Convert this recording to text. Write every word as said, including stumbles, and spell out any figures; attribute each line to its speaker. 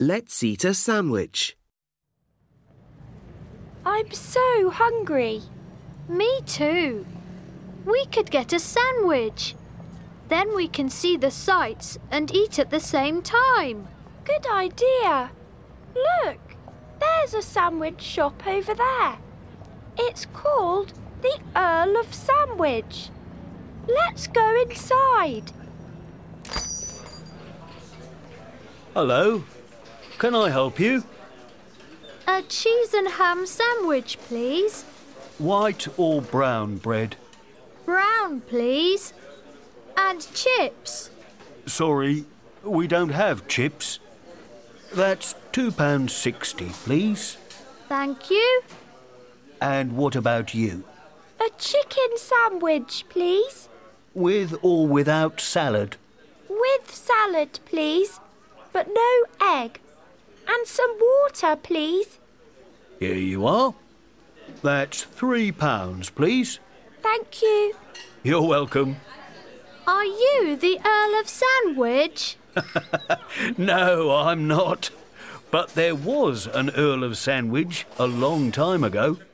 Speaker 1: Let's eat a sandwich.
Speaker 2: I'm so hungry.
Speaker 3: Me too. We could get a sandwich. Then we can see the sights and eat at the same time.
Speaker 2: Good idea. Look, there's a sandwich shop over there. It's called the Earl of Sandwich. Let's go inside.
Speaker 4: Hello. Can I help you?
Speaker 3: A cheese and ham sandwich, please.
Speaker 4: White or brown bread?
Speaker 3: Brown, please. And chips.
Speaker 4: Sorry, we don't have chips. That's two pounds sixty, please.
Speaker 3: Thank you.
Speaker 4: And what about you?
Speaker 2: A chicken sandwich, please.
Speaker 4: With or without salad?
Speaker 2: With salad, please, but no egg. And some water, please.
Speaker 4: Here you are. That's three pounds, please.
Speaker 2: Thank you.
Speaker 4: You're welcome.
Speaker 3: Are you the Earl of Sandwich?
Speaker 4: No, I'm not. But there was an Earl of Sandwich a long time ago.